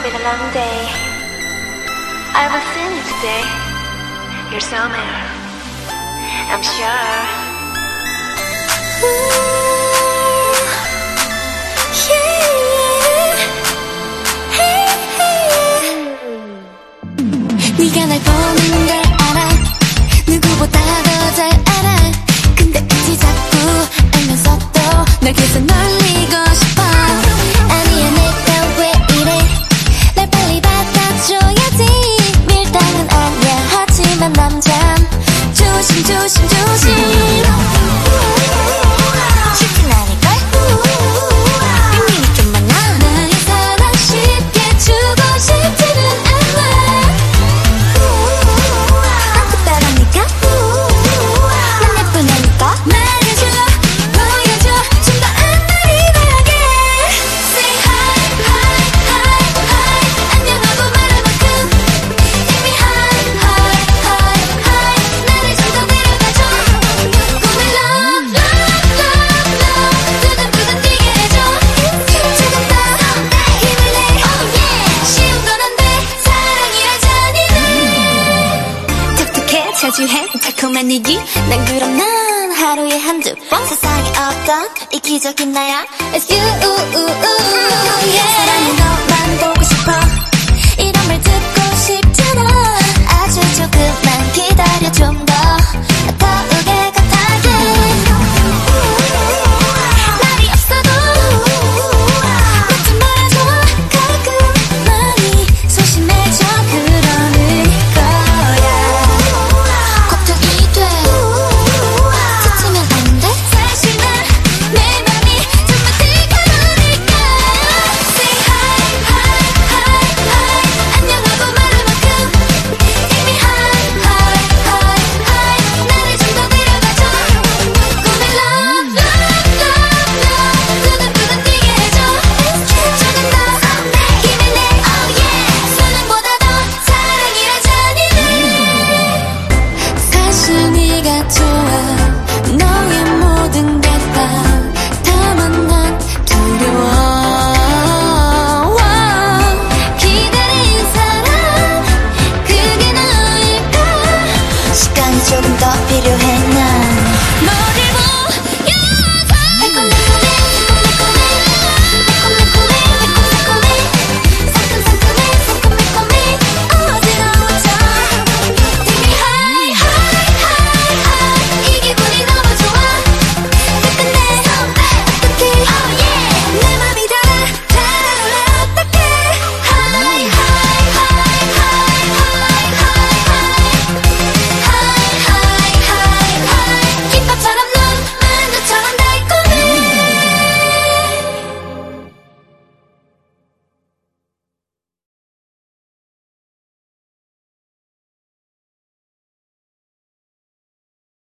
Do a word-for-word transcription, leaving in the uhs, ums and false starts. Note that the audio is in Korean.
been a long day. I will see you today. You're somewhere, I'm sure. Ooh, yeah. Hey, hey. 네가 날 보는 걸 알아. 누구보다 더 잘 알아. 근데 굳이 자꾸 알면서도 널 계속 놀리고 싶어. 아니야 내가 왜 이래. 날 빨리 받아줘야지. 밀당은 아니야 하지만 남잔 조심 조심 조심. 쉽진 않을걸. 비밀이 좀 많아. 나의 사랑 쉽게 주고 싶지는 않아. 난 특별하니까. 난 예쁘다니까. 말해줘 보여줘 좀 더 안달이하게. Say hi hi hi hi. 안녕하고 말할 만큼 이미 hi hi hi hi. 나를 좀 더 데려가줘. 꿈을 love love love love. 두근두근 뛰게 해줘. 조금 더 힘을 내. Oh yeah. 쉬운 건 안 돼. 사랑이란 잔인해. 독특해 저주해 달콤한 얘기. 난 그럼 난 하루에 한두 번. 세상에 없던 이기적인 나야. It's you. Yeah. 사랑인 것만 보고 싶어. 이런 말 듣고 싶잖아. 아주 조금만 기다려 좀 더.